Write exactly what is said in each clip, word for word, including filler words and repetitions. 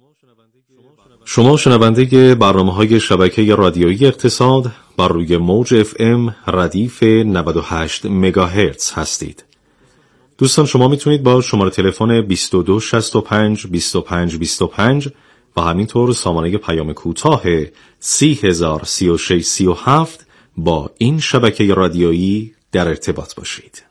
شما شنونده برنامه‌های شبکه رادیویی اقتصاد بر روی موج اف ام ردیف نود و هشت مگاهرتز هستید. دوستان شما میتونید با شماره تلفن بیست و دو شصت و پنج بیست و پنج بیست و پنج و همینطور سامانه پیام کوتاه سی هزار سی و شش سی و هفت با این شبکه رادیویی در ارتباط باشید.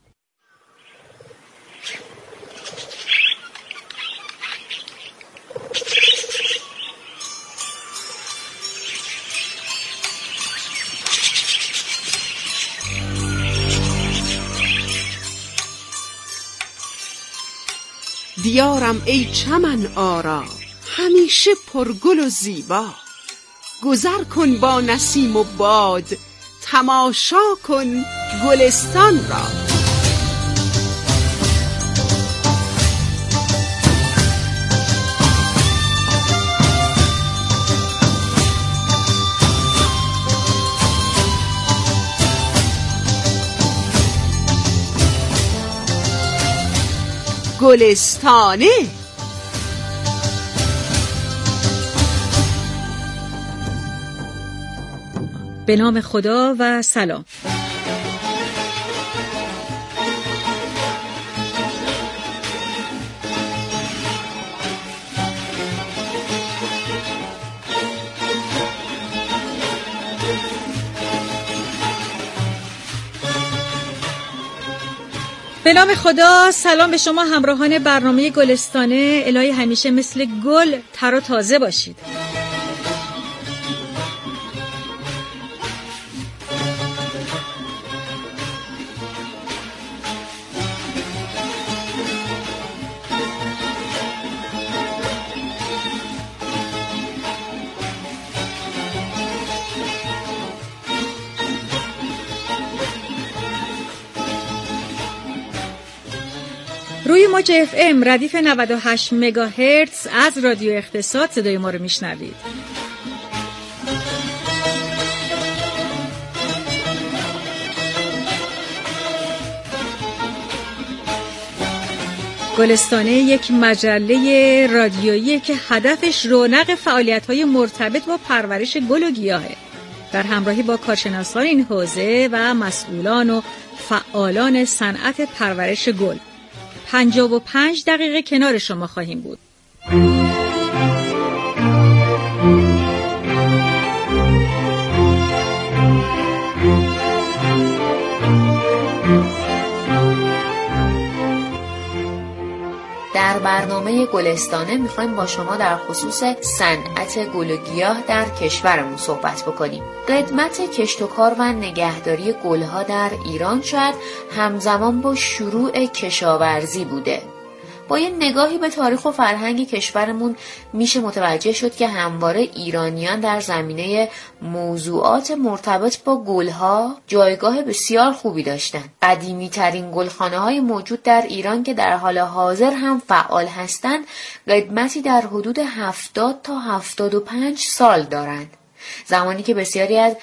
دیارم ای چمن آرا همیشه پرگل و زیبا، گذر کن با نسیم و باد تماشا کن گلستان را. گلستانه به نام خدا و سلام. به نام خدا، سلام به شما همراهان برنامه گلستانه. الهی همیشه مثل گل تر و تازه باشید. روی موج اف ام ردیف نود و هشت مگاهرتز از رادیو اقتصاد صدای ما رو میشنوید. گلستانه یک مجله رادیویی که هدفش رونق فعالیت‌های مرتبط با پرورش گل و گیاهه، در همراهی با کارشناسان این حوزه و مسئولان و فعالان صنعت پرورش گل. پنجاه و پنج دقیقه کنار شما خواهیم بود. در برنامه گلستانه میخوایم با شما در خصوص صنعت گل و گیاه در کشورمون صحبت بکنیم. قدمت کشت و کار و نگهداری گلها در ایران شاید همزمان با شروع کشاورزی بوده. با یه نگاهی به تاریخ و فرهنگ کشورمون میشه متوجه شد که همواره ایرانیان در زمینه موضوعات مرتبط با گلها جایگاه بسیار خوبی داشتند. قدیمی ترین گلخانه های موجود در ایران که در حال حاضر هم فعال هستند قدمتی در حدود هفتاد تا هفتاد و پنج سال دارند. زمانی که بسیاری از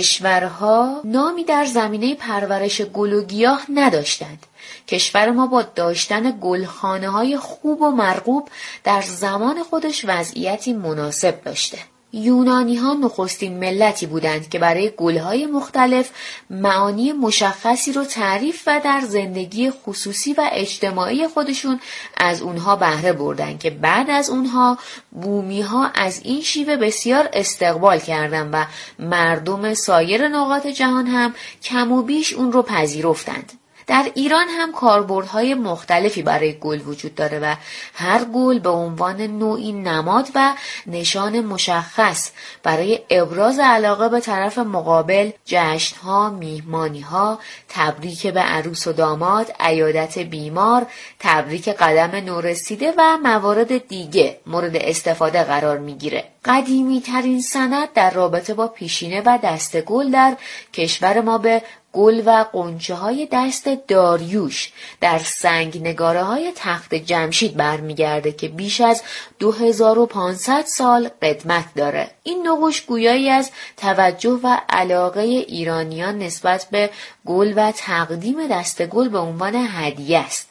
کشورها نامی در زمینه پرورش گل و گیاه نداشتند. کشور ما با داشتن گلخانه‌های خوب و مرغوب در زمان خودش وضعیتی مناسب داشته. یونانی‌ها نخستین ملتی بودند که برای گل‌های مختلف معانی مشخصی رو تعریف و در زندگی خصوصی و اجتماعی خودشون از اونها بهره بردند که بعد از اونها بومی‌ها از این شیوه بسیار استقبال کردند و مردم سایر نقاط جهان هم کم و بیش اون رو پذیرفتند. در ایران هم کاربردهای مختلفی برای گل وجود داره و هر گل به عنوان نوعی نماد و نشان مشخص برای ابراز علاقه به طرف مقابل، جشنها، میهمانیها، تبریک به عروس و داماد، عیادت بیمار، تبریک قدم نورسیده و موارد دیگه مورد استفاده قرار میگیره. قدیمی ترین سند در رابطه با پیشینه و دست گل در کشور ما به گل و قنچه های دست داریوش در سنگ نگاره های تخت جمشید برمیگرده که بیش از دو هزار و پانصد سال قدمت داره. این نقوش گویایی از توجه و علاقه ایرانیان نسبت به گل و تقدیم دست گل به عنوان هدیه است.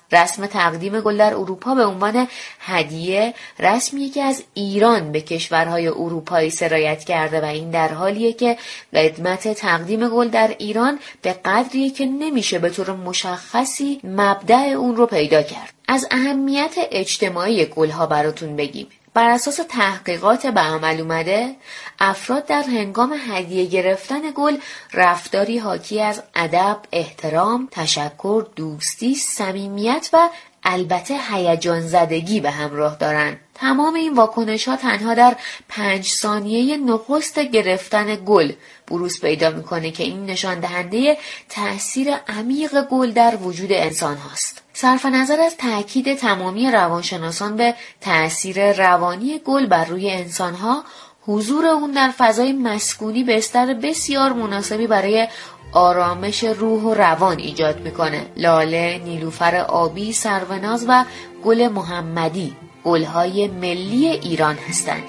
رسم تقدیم گل در اروپا به عنوان هدیه رسمیه که از ایران به کشورهای اروپایی سرایت کرده و این در حالیه که قدمت تقدیم گل در ایران به قدریه که نمیشه به طور مشخصی مبدأ اون رو پیدا کرد. از اهمیت اجتماعی گلها براتون بگیم. بر اساس تحقیقات به عمل اومده، افراد در هنگام هدیه گرفتن گل رفتاری حاکی از ادب، احترام، تشکر، دوستی، صمیمیت و البته هیجان زدگی به همراه دارند. تمام این واکنش‌ها تنها در پنج ثانیه نخست گرفتن گل بروز پیدا می‌کنه که این نشان دهنده تأثیر عمیق گل در وجود انسان هاست. صرف نظر از تأکید تمامی روانشناسان به تأثیر روانی گل بر روی انسان‌ها، حضور اون در فضای مسکونی بستر بسیار مناسبی برای آرامش روح و روان ایجاد میکنه. لاله، نیلوفر آبی، سروناز و گل محمدی گلهای ملی ایران هستند.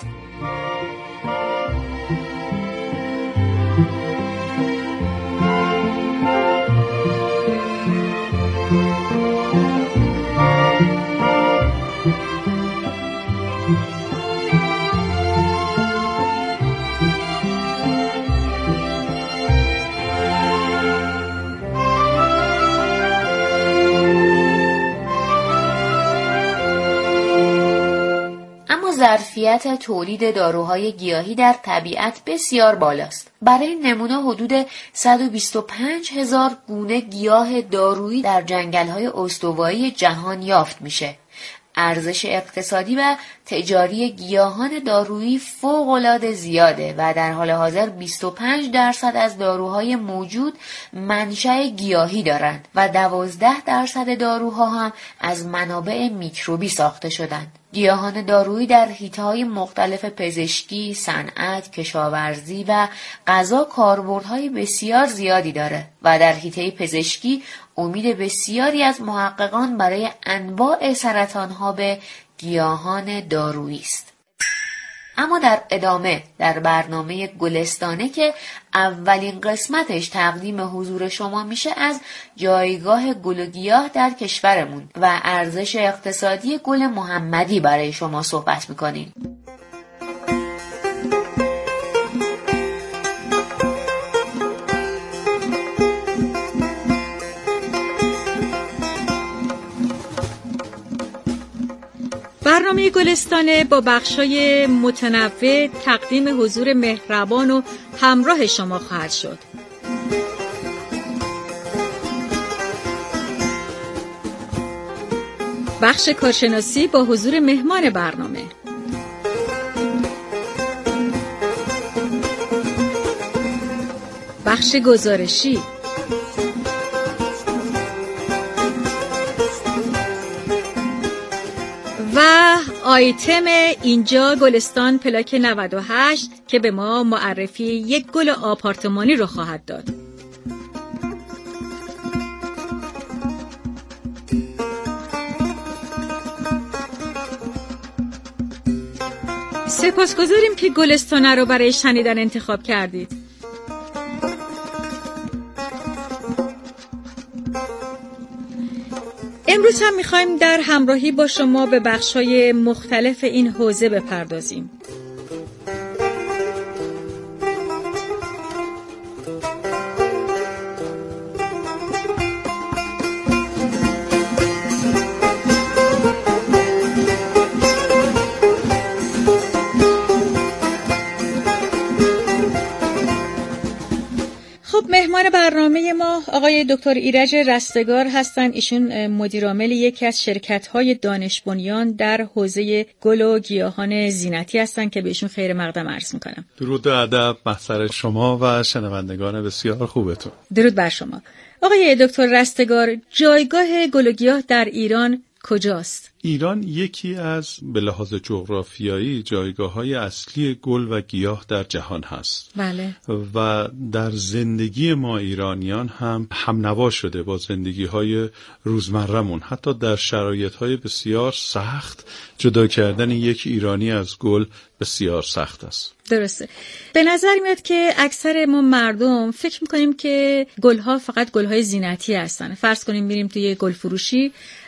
ظرفیت تولید داروهای گیاهی در طبیعت بسیار بالاست. برای نمونه حدود صد و بیست و پنج هزار گونه گیاه دارویی در جنگل‌های استوایی جهان یافت میشه. ارزش اقتصادی و تجاری گیاهان دارویی فوق‌العاده زیاده و در حال حاضر بیست و پنج درصد از داروهای موجود منشأ گیاهی دارند و دوازده درصد داروها هم از منابع میکروبی ساخته شدند. گیاهان دارویی در حیطه‌های مختلف پزشکی، صنعت، کشاورزی و غذا کاربردهای بسیار زیادی داره و در حیطه پزشکی امید بسیاری از محققان برای انواع سرطان‌ها به گیاهان دارویی است. اما در ادامه در برنامه گلستانه که اولین قسمتش تقدیم حضور شما میشه، از جایگاه گل و گیاه در کشورمون و ارزش اقتصادی گل محمدی برای شما صحبت میکنیم. برنامه گلستانه با بخشای متنوع تقدیم حضور مهربان و همراه شما خواهد شد. بخش کارشناسی با حضور مهمان برنامه، بخش گزارشی، و آیتم اینجا گلستان پلاک نود و هشت که به ما معرفی یک گل آپارتمانی رو خواهد داد. سپاسگزاریم که گلستانه رو برای شنیدن انتخاب کردید. امروز هم میخوایم در همراهی با شما به بخش‌های مختلف این حوزه بپردازیم. مهمان برنامه ما آقای دکتر ایرج رستگار هستند. ایشون مدیر عامل یکی از شرکت‌های دانش بنیان در حوزه گل و گیاهان زینتی هستند که بهشون خیر مقدم عرض می‌کنم. درود و ادب محضر شما و شنوندگان بسیار خوبتون. درود بر شما. آقای دکتر رستگار، جایگاه گل و گیاه در ایران کجاست؟ ایران یکی از به لحاظ جغرافیایی جایگاه‌های اصلی گل و گیاه در جهان هست. بله. و در زندگی ما ایرانیان هم همنوا شده با زندگی‌های روزمره‌مون. حتی در شرایط‌های بسیار سخت جدا کردن یک ایرانی از گل بسیار سخت است. درسته. به نظر میاد که اکثر ما مردم فکر میکنیم که گلها فقط گلهای زینتی هستن. فرض کنیم میریم توی گل فروشی،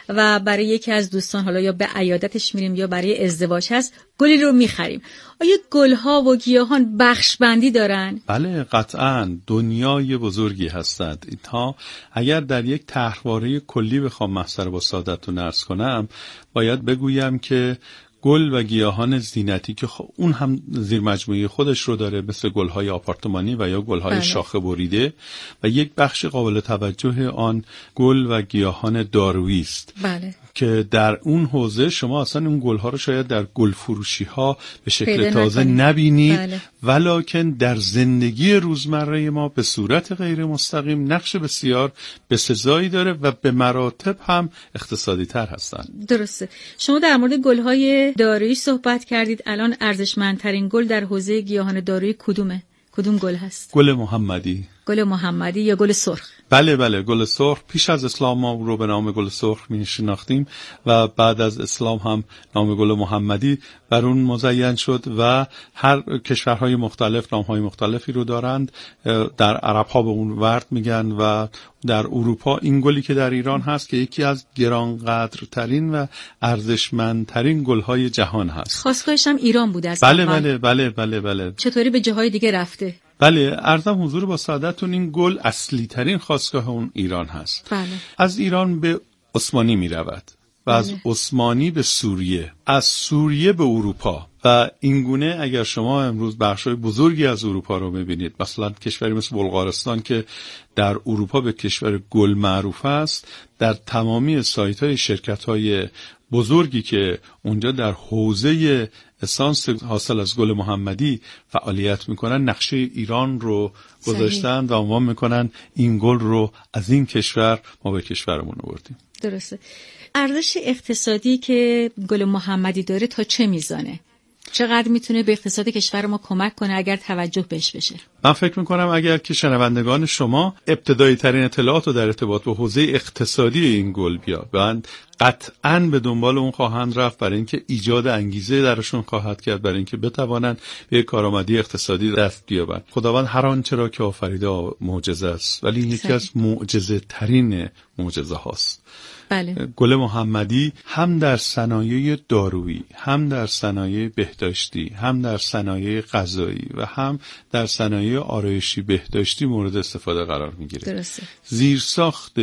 و برای یکی از دوستان حالا یا به عیادتش میریم یا برای ازدواج هست گلی رو میخریم. آیا گلها و گیاهان بخش بندی دارن؟ بله قطعاً، دنیای بزرگی هستند اینها. اگر در یک طرحواره کلی بخوام محضر با سعادتتون عرض کنم، باید بگویم که گل و گیاهان زینتی که اون هم زیر مجموعه خودش رو داره، مثل گل‌های آپارتمانی و یا گل‌های بله. شاخه بریده، و یک بخش قابل توجه آن گل و گیاهان دارویی است. بله. که در اون حوزه شما اصلا اون گل‌ها رو شاید در گل فروشی ها به شکل پیدا تازه نکنید. نبینید، بله. ولکن در زندگی روزمره ما به صورت غیر مستقیم نقش بسیار بسزایی داره و به مراتب هم اقتصادی تر هستن. درسته. شما در مورد گل‌های دارویی صحبت کردید. الان ارزشمندترین گل در حوزه گیاهان دارویی کدومه؟ کدوم گل هست؟ گل محمدی. گل محمدی یا گل سرخ؟ بله بله، گل سرخ. پیش از اسلام ما رو به نام گل سرخ می شناختیم و بعد از اسلام هم نام گل محمدی بر اون مزین شد و هر کشورهای مختلف نامهای مختلفی رو دارند. در عرب ها به اون ورد میگن و در اروپا این گلی که در ایران هست که یکی از گرانقدرترین و ارزشمندترین گلهای جهان هست. خاصگاهش هم ایران بوده است. بله بله بله بله بله. چطوری به جاهای دیگه رفته؟ بله، عرضم حضور با سعادتتون این گل اصلی ترین خاصگاه اون ایران هست. بله. از ایران به عثمانی می رود و بله. از عثمانی به سوریه، از سوریه به اروپا و اینگونه. اگر شما امروز بخشای بزرگی از اروپا رو ببینید، مثلا کشوری مثل بلغارستان که در اروپا به کشور گل معروف است، در تمامی سایت‌های شرکت‌های بزرگی که اونجا در حوزه اسانس حاصل از گل محمدی فعالیت میکنن، نقشه ایران رو گذاشتن و عنوان میکنن این گل رو از این کشور ما به کشورمون آوردیم. درسته. ارزش اقتصادی که گل محمدی داره تا چه میزانه؟ چقدر میتونه به اقتصاد کشور ما کمک کنه اگر توجه بهش بشه؟ من فکر میکنم اگر که شنوندگان شما ابتدایی ترین اطلاعات رو در ارتباط با حوزه اقتصادی این گل بیابند، قطعاً به دنبال اون خواهند رفت، برای اینکه ایجاد انگیزه درشون خواهد کرد، برای اینکه بتوانند به یک کارآمدی اقتصادی دست بیابند. خداوند هر آنچه را که آفریده معجزه است، ولی یکی از معجزه ترین معجزه هاست. بله. گل محمدی هم در صنایع دارویی، هم در صنایع بهداشتی، هم در صنایع غذایی و هم در صنایع آرایشی بهداشتی مورد استفاده قرار میگیره. درسته. زیرساخت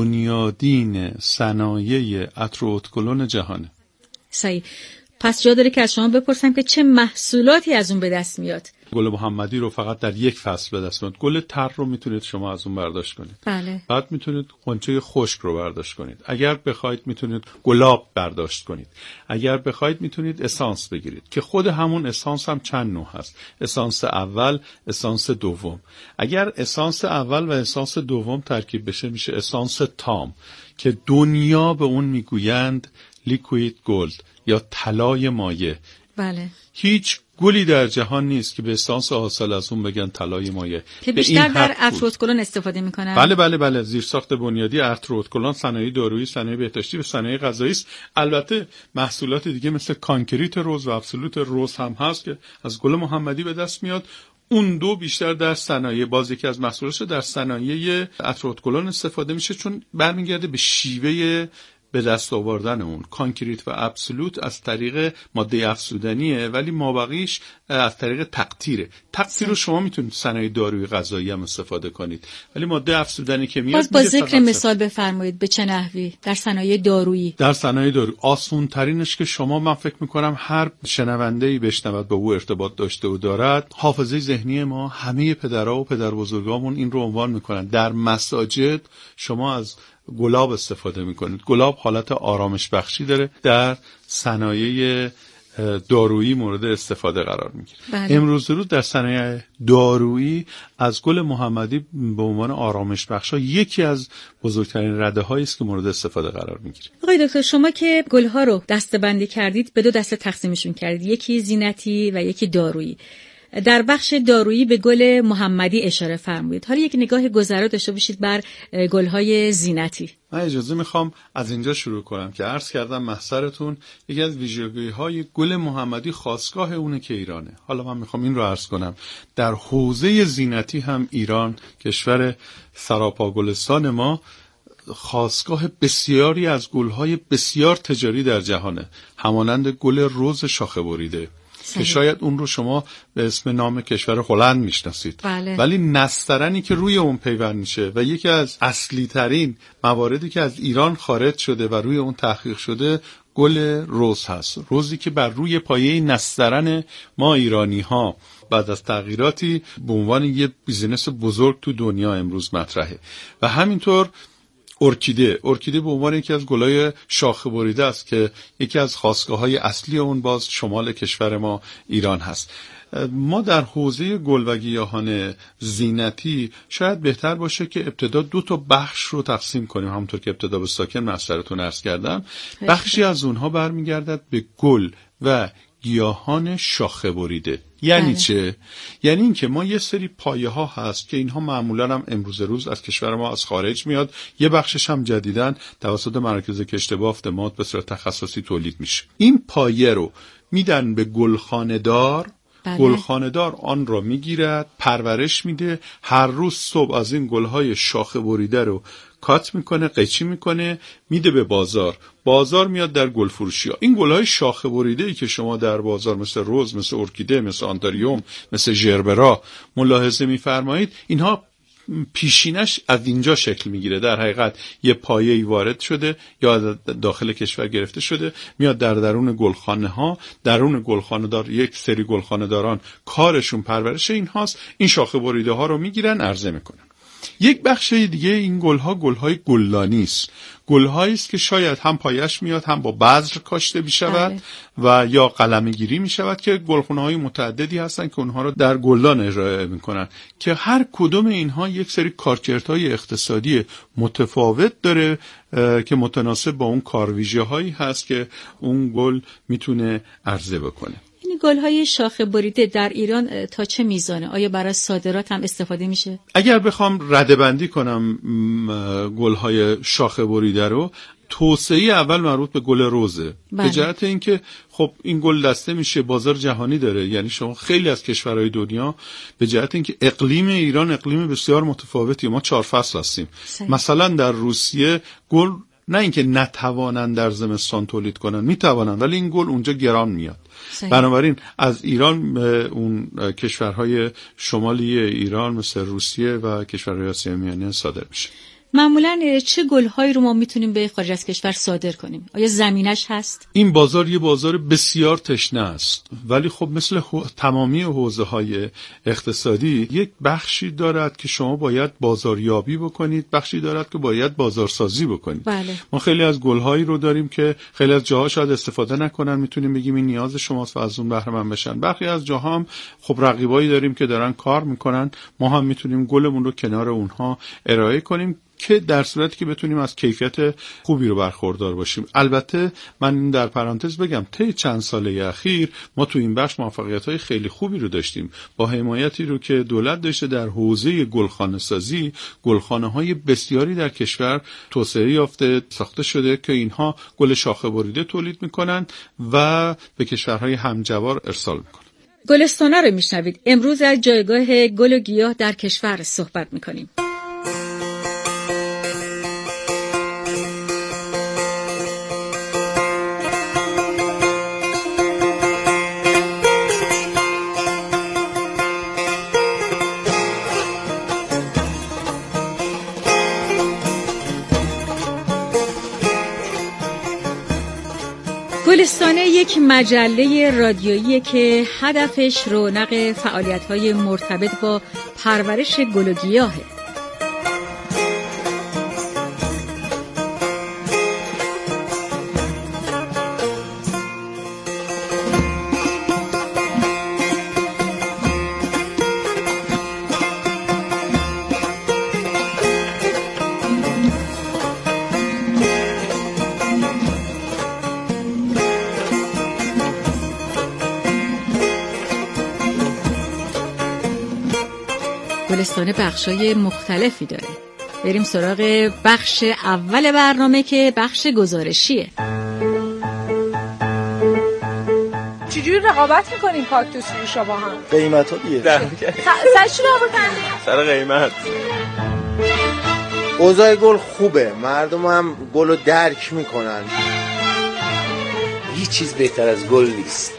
بنیادین صنایع عطر و ادکلون جهانه. صحیح. پس جا داره که از شما بپرسم که چه محصولاتی از اون به دست میاد؟ گل محمدی رو فقط در یک فصل به دست میاد. گل تر رو میتونید شما از اون برداشت کنید. بله. بعد میتونید غنچه خشک رو برداشت کنید. اگر بخواید میتونید گلاب برداشت کنید. اگر بخواید میتونید اسانس بگیرید که خود همون اسانس هم چند نوع هست. اسانس اول، اسانس دوم. اگر اسانس اول و اسانس دوم ترکیب بشه میشه اسانس تام که دنیا به اون میگویند لیکوید گلد یا طلای مایع. بله. هیچ گلی در جهان نیست که به اسانس حاصل از اون بگن طلای مایع. که بیشتر در عطر و ادکلون استفاده میکنن. بله بله بله. زیرساخت بنیادی عطر و ادکلون، صنایع دارویی، صنایع بهداشتی و صنایع غذایی است. البته محصولات دیگه مثل کانکریت روز و ابسولوت روز هم هست که از گل محمدی به دست میاد. اون دو بیشتر در صنایع، باز یکی از محصولاتش در صنایع عطر و ادکلون استفاده میشه، چون برمیگرده به شیوه به دست آوردن اون. کانکریت و ابسولوت از طریق ماده افزودنیه، ولی مابقیش از طریق تقطیره. تقطیر رو شما میتونید صنایع دارویی غذایی هم استفاده کنید، ولی ماده افزودنی که میاد باز با ذکر مثال بفرمایید به چه نحوی در صنایع دارویی؟ در صنایع دارویی آسون ترینش که شما، من فکر میکنم هر شنونده‌ای بشنود با او ارتباط داشته و دارد، حافظه ذهنی ما، همه پدرها و پدربزرگامون این رو عنوان میکنن. در مساجد شما از گلاب استفاده میکنید. گلاب حالت آرامش بخشی داره، در صنایع دارویی مورد استفاده قرار میگیره. بله. امروز روز در صنایع دارویی از گل محمدی به عنوان آرامش بخشا یکی از بزرگترین رده هایی است که مورد استفاده قرار میگیره. آقای دکتر، شما که گلها رو دسته‌بندی کردید، به دو دسته تقسیمشون کردید، یکی زینتی و یکی دارویی. در بخش دارویی به گل محمدی اشاره فرمودید. حالا یک نگاه گذرا داشته باشید بر گل‌های زینتی. من اجازه میخوام از اینجا شروع کنم که عرض کردم محضرتون یکی از ویژگی‌های گل محمدی خاصگاه اونه که ایرانه. حالا من میخوام این رو عرض کنم در حوزه زینتی هم ایران، کشور سراپا گلستان ما، خاستگاه بسیاری از گل‌های بسیار تجاری در جهانه، همانند گل رز شاخه بریده که شاید اون رو شما به اسم نام کشور هلند میشناسید، بله. ولی نسترنی که روی اون پیوند میشه و یکی از اصلی ترین مواردی که از ایران خارج شده و روی اون تحقیق شده گل رز هست، رزی که بر روی پایه نسترن ما ایرانی ها بعد از تغییراتی به عنوان یه بیزینس بزرگ تو دنیا امروز مطرحه. و همینطور ارکیده ارکیده به عنوان یکی از گلای شاخه بریده است که یکی از خاستگاه‌های اصلی اون باز شمال کشور ما ایران هست. ما در حوزه گل و گیاهان زینتی شاید بهتر باشه که ابتدا دو تا بخش رو تقسیم کنیم، همونطور که ابتدا به ساکن مسئله‌تون عرض کردم. بخشی از اونها برمیگردد به گل و گیاهان شاخه بریده. یعنی بله. چه؟ یعنی این که ما یه سری پایه ها هست که اینها معمولا هم امروز روز از کشور ما از خارج میاد، یه بخشش هم جدیدن توسط مراکز کشت بافت ماد به صورت تخصصی تولید میشه. این پایه رو میدن به گلخانه دار، بله. گلخانه دار آن را میگیرد، پرورش میده، هر روز صبح از این گلهای شاخه بریده رو کات میکنه، قیچی میکنه، میده به بازار، بازار میاد در گل فروشی ها. این گلهای شاخه بریده ای که شما در بازار مثل رز، مثل ارکیده، مثل آنتاریوم، مثل ژربرا ملاحظه میفرمایید، اینها پیشینش از اینجا شکل میگیره. در حقیقت یه پایه‌ای وارد شده یا داخل کشور گرفته شده، میاد در درون گلخانه ها، درون گلخانه دار یک سری گلخانه داران کارشون پرورش این هاست، این شاخه بریده ها رو میگیرن عرضه میکنن. یک بخش دیگه این گلها گلهای گلدانی است، گلهایی است که شاید هم پایش میاد هم با بذر کاشته میشود و یا قلمه گیری میشود که گلخونه های متعددی هستن که اونها رو در گلدان ارائه میکنن که هر کدوم اینها یک سری کارکردهای اقتصادی متفاوت داره که متناسب با اون کارویژه هایی هست که اون گل میتونه عرضه بکنه. گل‌های شاخه بریده در ایران تا چه میزانه؟ آیا برای صادرات هم استفاده میشه؟ اگر بخوام ردبندی کنم گل‌های شاخه بریده رو، توسعه اول مربوط به گل رزه. بله. به جهت اینکه خب این گل دسته میشه، بازار جهانی داره، یعنی شما خیلی از کشورهای دنیا به جهت اینکه اقلیم ایران اقلیم بسیار متفاوتی، ما چهار فصل هستیم. صحیح. مثلا در روسیه گل نه اینکه نتوانن در زمستان تولید کنن، میتوانن، ولی این گل اونجا گران میاد. صحیح. بنابراین از ایران به اون کشورهای شمالی ایران مثل روسیه و کشورهای آسیای میانه صادر میشه. معمولاً چه گل‌هایی رو ما میتونیم به خارج از کشور صادر کنیم؟ آیا زمینش هست؟ این بازار یه بازار بسیار تشنه است، ولی خب مثل تمامی حوزه‌های اقتصادی یک بخشی دارد که شما باید بازاریابی بکنید، بخشی دارد که باید بازارسازی بکنید. بله. ما خیلی از گل‌هایی رو داریم که خیلی از جاها شاید استفاده نکنن، میتونیم بگیم این نیاز شماست و از اون بهره مند بشن. برخی از جاها هم خب رقیبایی داریم که دارن کار میکنن، ما هم میتونیم گلمون رو کنار اونها ارائه کنیم که در صورتی که بتونیم از کیفیت خوبی رو برخوردار باشیم. البته من در پرانتز بگم طی چند ساله اخیر ما تو این بخش موفقیت‌های خیلی خوبی رو داشتیم، با حمایتی رو که دولت داشته در حوزه گلخانه سازی، گلخانه‌های بسیاری در کشور توسعه یافته ساخته شده که اینها گل شاخه بریده تولید می‌کنن و به کشورهای همجوار ارسال می‌کنن. گلستانه رو میشنوید. امروز از جایگاه گل و گیاه در کشور صحبت می‌کنیم. گلستانه یک مجله رادیویی که هدفش رونق فعالیت‌های مرتبط با پرورش گل و گیاهه. گلستانه بخشای مختلفی داره. بریم سراغ بخش اول برنامه که بخش گزارشیه. چجوری رقابت میکنیم کاکتوس فروش با هم؟ قیمت ها دیگه. سر چی رقابت کردیم؟ سر قیمت. اوضاع گل خوبه، مردم هم گل رو درک میکنن. هیچ چیز بهتر از گل نیست.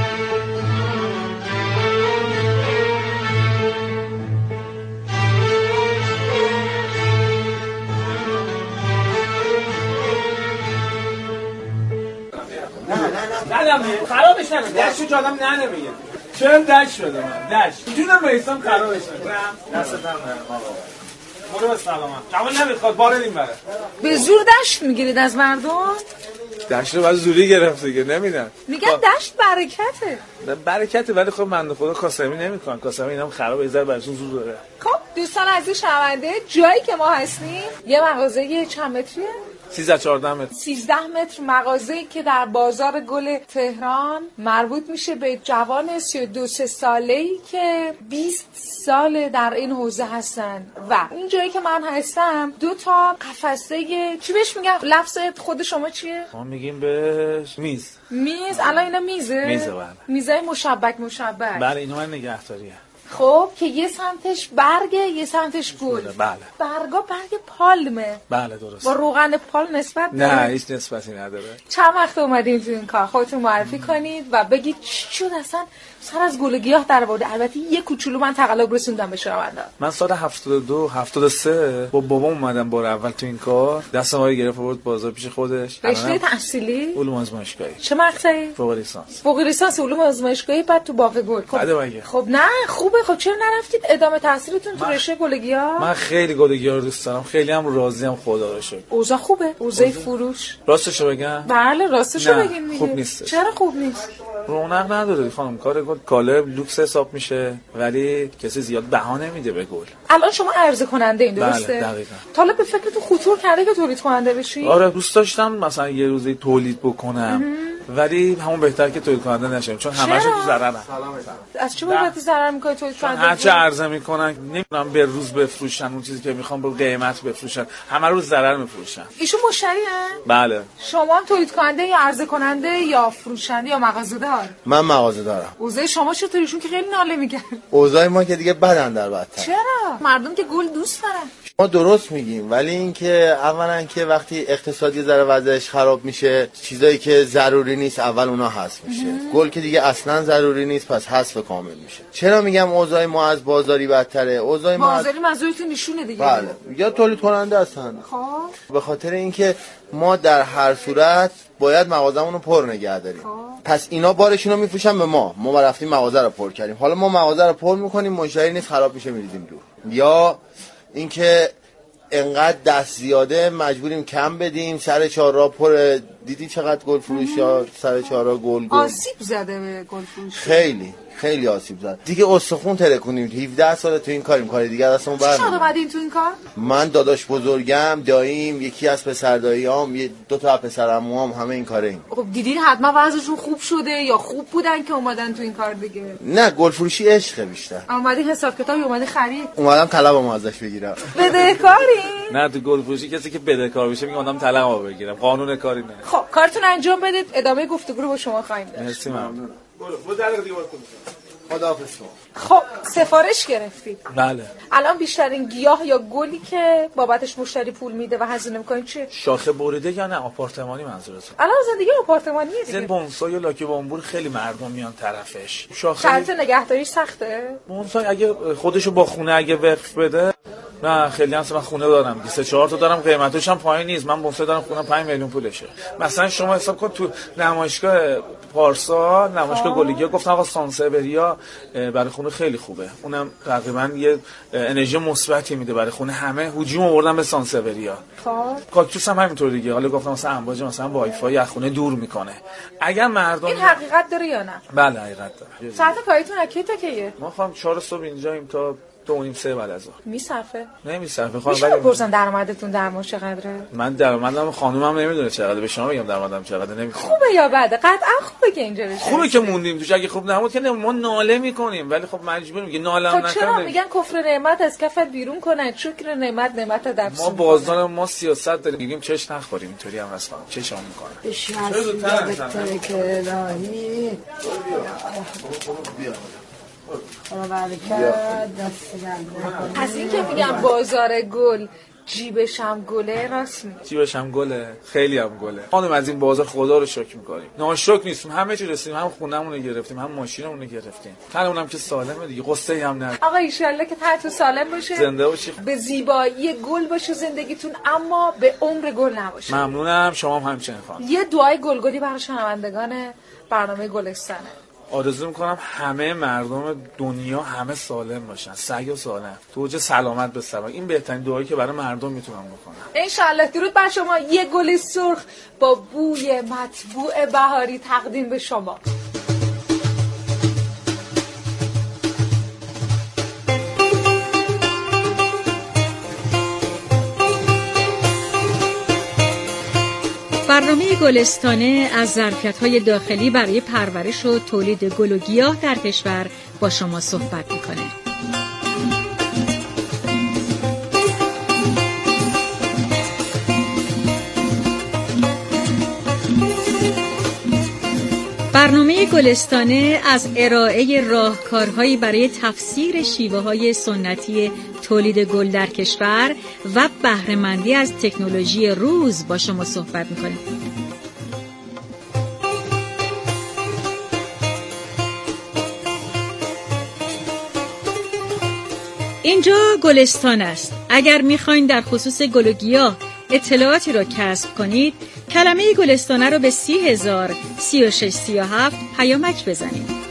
نه نه خرابش نکن. دشت رو آدم نه نمیگه. چرا دشت شده من؟ دشت. جونم میستم خرابش نکن. دست دارم آقا. برو به سلامت. جوان نمیخواد بار این بره. به زور دشت میگیرید از مردم؟ دشت رو باید زوری گرفت دیگه، نمیدن. میگن دشت برکته. برکته، ولی خب بنده خدا کاسمی نمیکنن. کاسمی اینم خراب ایزر براشون زور داره. خب دوستان عزیز شنونده، جایی که ما هستیم یه مغازه چند متریه؟ سیزده چهارده متر. سیزده متر مغازه‌ای که در بازار گل تهران مربوط میشه به جوان سی و دو ساله‌ای که بیست سال در این حوزه هستن و این جایی که من هستم دو تا قفسه چی بهش میگن؟ لفظ خود شما چیه؟ ما میگیم بهش میز. میز؟ الان اینا میزه؟ میزه بله. میزای مشبک مشبک. بله اینا من نگهداریه. خب که یه سمتش برگه یه سمتش گل. بله. برگا برگ پالمه. بله درست. با روغن پال نسبت داره؟ نه هیچ نسبتی نداره. چند وقت اومدین تو این کار؟ خودتون معرفی کنید و بگید چی شد اصلا سر از گل گیاه در آورد. البته یه کوچولو من تقلب رسوندم به شنونده‌ها. من سال هفتاد و دو هفتاد و سه با بابام اومدم بار اول تو این کار. دستم رو گرفت برد بازار پیش خودش. رشته تحصیلی؟ علوم آزمایشگاهی. چه مقطعی؟ فوق لیسانس. فوق لیسانس علوم آزمایشگاهی بعد تو باغ گل. خب مگه. خب نه خوبه. خب چرا نرفتید ادامه تحصیلتون تو رشته گل گیاه؟ من خیلی گل گیاه رو دوست دارم. خیلی هم راضیم خدا رو شکر. اوضاع خوبه؟ اوضاع فروش؟ راستشو بگم؟ بله راستشو بگین دیگه. خوب نیست. چرا خوب نیست؟ رونق نداره خانم. کار گل کاله لوکس حساب میشه ولی کسی زیاد بها نمیده به گل. الان شما عرضه کننده این درسته؟ بله دقیقاً. تا حالا به فکرتون خطور کرده که تولید کننده بشی؟ آره دوست داشتم مثلا یه روزی تولید بکنم ولی همون بهتر که تولید کننده نشم چون همش تو ضررم. از چه بابت ضرر میکنه تولید کننده؟ هر چه عرضه میکنن نمیدونم به روز بفروشن اون چیزی که میخوام به قیمت بفروشن همه روز ضرر میفروشن. ایشون مشتری هست؟ بله. شما هم تولید کننده یا عرضه کننده یا فروشنده یا مغازه‌دار؟ من مغازه دارم. اوضاع شما چطوره؟ ایشون که خیلی ناله میگن. اوضاع ما که دیگه بدن در بدتر. چرا؟ مردم که گل دوست دارن. ما درست میگیم ولی اینکه اولا که وقتی اقتصادی ذره وضعش خراب میشه چیزایی که ضروری نیست اول اونها حذف میشه. گل که دیگه اصلا ضروری نیست پس حذف کامل میشه. چرا میگم اوضاع ما از بازاری بدتره؟ اوضاع ما بازاری منظورتون نشونه دیگه. بله. یا تولید کننده هستن. خب به خاطر اینکه ما در هر صورت باید مغازمون رو پر نگه داریم. پس اینا بارشون رو میفروشن به ما. ما رفتیم مغازه رو پر کردیم. حالا ما مغازه رو پر میکنیم مشتری نیست خراب میشه میریزیم دور. یا اینکه انقدر دست زیاده مجبوریم کم بدیم سر چهارراه پر. دیدی چقدر گل فروش یا سر چهارراه گل گل آسیب زده به گل فروش. خیلی خیلی آسیب زد دیگه. استخون ترکونیم. هفده سال تو این کاریم. کار دیگه دستمون برنمیاد. چی شد اومدین تو این کار؟ من داداش بزرگم داییم یکی از پسر داییام یه دو تا پسر عموام همه این کاره ایم. خب دیدین حتما وضعشون خوب شده یا خوب بودن که اومدن تو این کار دیگه؟ نه گل فروشی عشقه بیشتر. اومدین حساب کتابی اومدی خرید؟ اومدم طلبمو ازش بگیرم. بدهکاری؟ نه تو گل فروشی کسی که بدهکار بشه میگه آدم طلبمو بگیرم. قانون کاری نه. خب کارتون انجام بدید ادامه گفتگو رو با شما خواهیم داشت. مرسی ممنون. برو برو در دیگه برو. خداحافظ. خب سفارش گرفتید. بله. الان بیشترین گیاه یا گلی که بابتش مشتری پول میده و هزینه میکنید چیه؟ شاخه بریده یا نه آپارتمانی منظورتون؟ الان زندگی آپارتمانیه دیگه. زن بونسای یا لاکی بامبور خیلی مردم میان طرفش. شاخه شرط نگهداریش سخته؟ بونسای اگه خودشو با خونه اگه وقف بده نه خیلی هم من خونه دارم دیگه سه چهار تا دارم قیمتش هم پایین نیست. من بونسای دارم خونه پنج میلیون پولشه. مثلا شما حساب کن تو نمایشگاه پارسا نمایشگاه گلگیا گفتن آقا سانسوریا برای خونه خیلی خوبه. اونم تقریبا یه انرژی مثبتی میده برای خونه. همه هجوم آوردن به سانسوریا. خب کاکتوس هم همینطور دیگه. حالا گفتم مثلا امواج مثلا وای فای از خونه دور میکنه. اگر مردم این حقیقت داره یا نه؟ بله حقیقت داره. ساعت کاریتون از کی تا کیه؟ ما خواهم چهار صبح اینجاییم تا دو نیم سه بعد از ظهر. میصرفه؟ نمیصرفه خانم. میشه بپرسم درآمدتون در ماه چقدره؟ من درآمدم خانومم نمیدونه چقدره. به شما بگم درآمدم چقدره نمیخوام. خوبه یا بده؟ قطعا خوبه که اینجا بشه. خوبه که موندیم توش. اگه خوب نبود که ما ناله میکنیم ولی خب مجبوریم که ناله هم نکنیم. خب چرا میگن کفر نعمت از کفت بیرون کنن شکر نعمت نعمت درسون؟ ما بازار ما سیاست داریم میگیم چش نخوریم. اینطوری هم هست خانم. چشام میکنه. چرا زودتر که الهی از این که میگم بازار گل جیبش هم گله، راست میگه. جیبش هم گله، خیلی هم گله. خانم از این بازار خدا رو شکر می‌کنیم. ناشکر نیستیم، همه چی رسیدیم، هم خونمون رو گرفتیم، هم ماشینمون رو گرفتیم. تنمونم که سالمه دیگه، قصه‌ای هم نداره. آقا ان شاءالله که تحت سالم باشه، زنده باشی، به زیبایی گل باشه زندگیتون، اما به عمر گل نباشه. ممنونم، شما هم همچنین خانم. یه دعای گلگلی برای شنوندگان برنامه گلستانه. آرزو میکنم همه مردم دنیا همه سالم باشن، سعی و سالم، توجه سلامت به سلامت. این بهترین دعایی که برای مردم میتونم بکنم. انشالله. درود بر شما. یه گل سرخ با بوی مطبوع بهاری تقدیم به شما. برنامه گلستانه از ظرفیت‌های داخلی برای پرورش و تولید گل و گیاه در کشور با شما صحبت می‌کنه. برنامه گلستانه از ارائه راهکارهایی برای تفسیر شیوه‌های سنتی تولید گل در کشور و بهره‌مندی از تکنولوژی روز با شما صحبت می‌کنیم. اینجا گلستان است. اگر می‌خواید در خصوص گل و گیاه اطلاعاتی را کسب کنید، کلمه گلستانه رو به سی هزار سی و شش سی و هفت پیامک بزنید.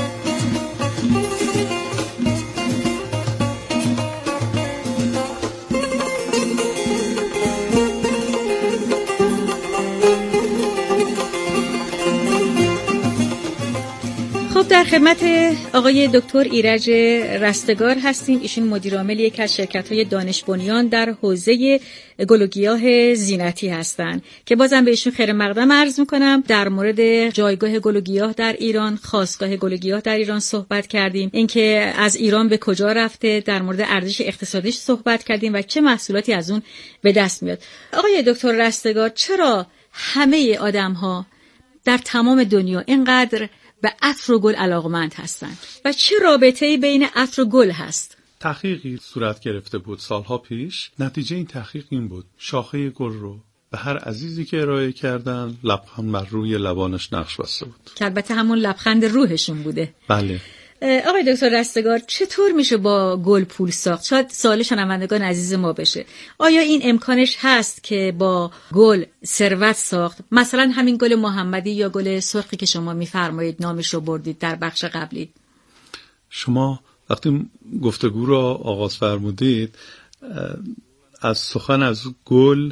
خب در خدمت آقای دکتر ایرج رستگار هستیم. ایشون مدیر عامل یک از شرکت‌های دانش بنیان در حوزه گل و گیاه زینتی هستند که بازم به ایشون خیر مقدم عرض می‌کنم. در مورد جایگاه گل و گیاه در ایران، خاستگاه گل و گیاه در ایران صحبت کردیم، اینکه از ایران به کجا رفته، در مورد ارزش اقتصادیش صحبت کردیم و چه محصولاتی از اون به دست میاد. آقای دکتر رستگار، چرا همه آدم‌ها در تمام دنیا اینقدر به عطر و گل علاقمند هستند و چه رابطه‌ای بین عطر و گل هست؟ تحقیقی صورت گرفته بود سالها پیش. نتیجه این تحقیق این بود: شاخه گل رو به هر عزیزی که ارائه کردن، لبخند بر روی لبانش نقش بسته بود، که البته همون لبخند روحشون بوده. بله. آقای دکتر رستگار، چطور میشه با گل پول ساخت؟ شاید سوال شنوندگان عزیز ما بشه. آیا این امکانش هست که با گل ثروت ساخت؟ مثلا همین گل محمدی یا گل سرخی که شما میفرمایید نامش رو بردید در بخش قبلی. شما وقتی گفتگو را آغاز فرمودید، از سخن از گل،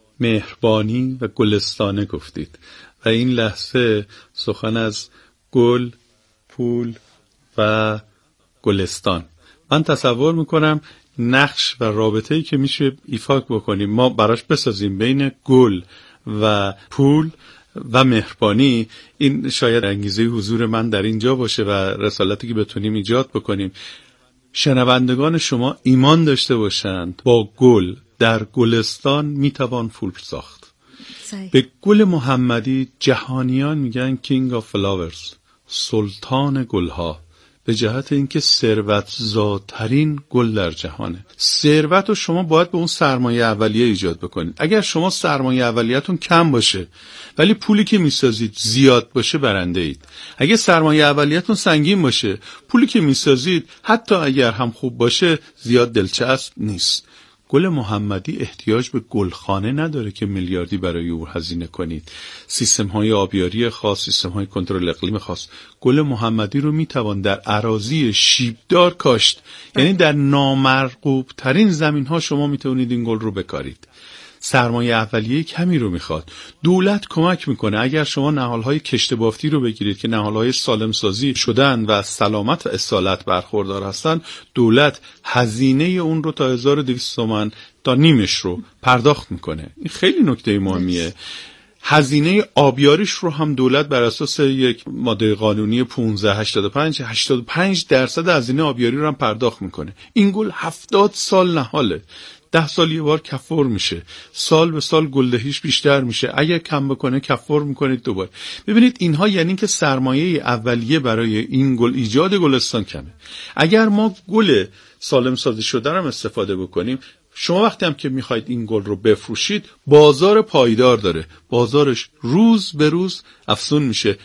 مهربانی و گلستانه گفتید و این لحظه سخن از گل، پول و گلستان. من تصور میکنم نقش و رابطه‌ای که میشه ایفا بکنیم ما براش بسازیم بین گل و پول و مهربانی، این شاید انگیزه حضور من در اینجا باشه و رسالتی که بتونیم ایجاد بکنیم. شنوندگان شما ایمان داشته باشند با گل در گلستان میتوان پول ساخت. صحیح. به گل محمدی جهانیان میگن King of Flowers، سلطان گلها، به جهت اینکه ثروتزاترین گل در جهانه. ثروت رو شما باید به اون سرمایه اولیه ایجاد بکنید. اگر شما سرمایه اولیه‌تون کم باشه ولی پولی که میسازید زیاد باشه، برنده اید. اگر سرمایه اولیه‌تون سنگین باشه، پولی که میسازید حتی اگر هم خوب باشه زیاد دلچسب نیست. گل محمدی احتیاج به گلخانه نداره که میلیاردی برای او هزینه کنید. سیستم های آبیاری خاص، سیستم های کنترل اقلیم خاص. گل محمدی رو میتوان در اراضی شیبدار کاشت، یعنی در نامرغوب ترین زمین ها شما میتونید این گل رو بکارید. سرمایه اولیه کمی رو میخواد. دولت کمک میکنه. اگر شما نهالهای کشت بافتی رو بگیرید که نهالهای سالم سازی شدن و سلامت و اصالت برخوردار هستن، دولت هزینه اون رو تا هزار و دویست تومان تا نیمش رو پرداخت میکنه. این خیلی نکته مهمیه. هزینه آبیاریش رو هم دولت بر اساس یک ماده قانونی پانزده هشتاد و پنج هشتاد و پنج درصد هزینه آبیاری رو هم پرداخت میکنه. این گل هفتاد سال نهاله. ده سال یه بار کفور میشه، سال به سال گلدهیش بیشتر میشه، اگر کم بکنه کفور میکنید دوباره. ببینید اینها یعنی که سرمایه اولیه برای این گل، ایجاد گلستان کمه. اگر ما گل سالم سازی شده هم استفاده بکنیم، شما وقتی هم که میخواید این گل رو بفروشید، بازار پایدار داره، بازارش روز به روز افزون میشه